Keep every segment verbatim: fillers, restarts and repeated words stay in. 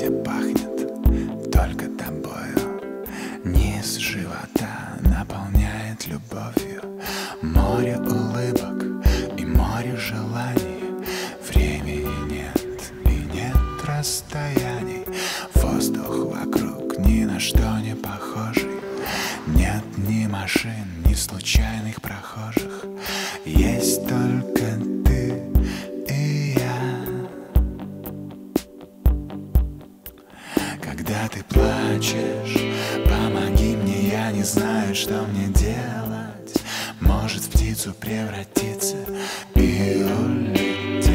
городе пахнет только тобою. Низ живота наполняет любовью. Море улыбок и море желаний. Времени нет и нет расстояний. Воздух вокруг ни на что не похожий. Нет ни машин, ни случайных прохожих. Есть только ты и я. Когда ты плачешь, помоги мне, я не знаю, что мне делать. Может, в птицу превратиться и улететь.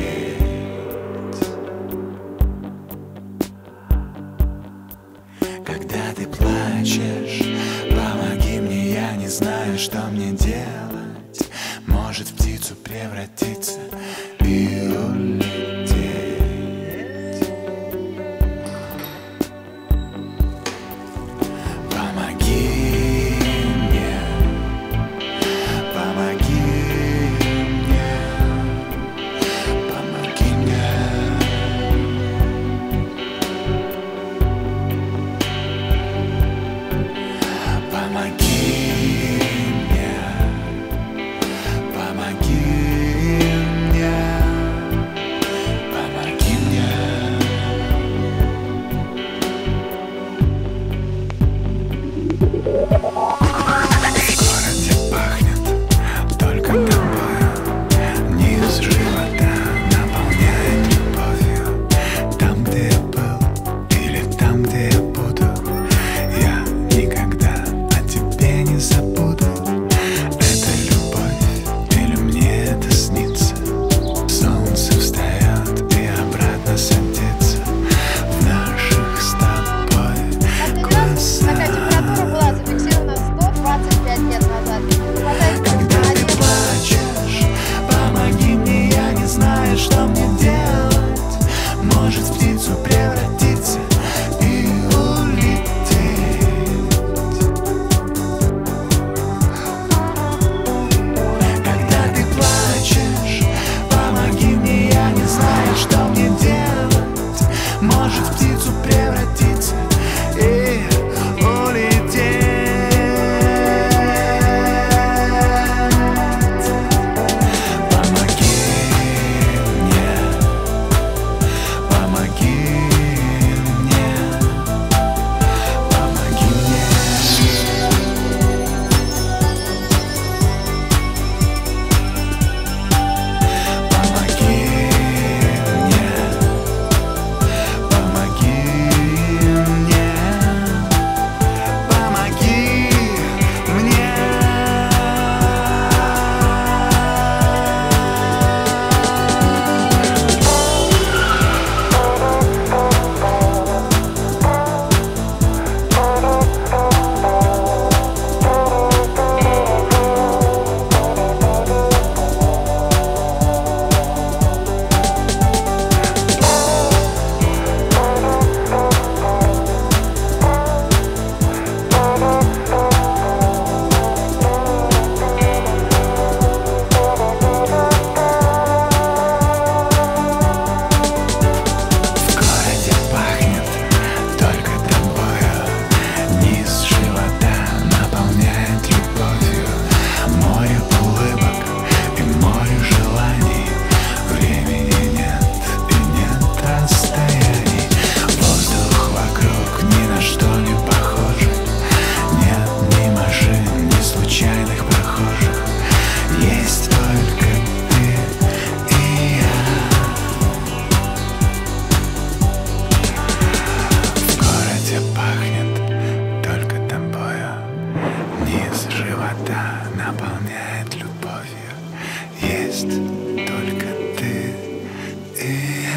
Когда ты плачешь, помоги мне, я не знаю, что мне делать. Может, в птицу превратиться и улететь. Наполняет любовью. Есть только ты и я.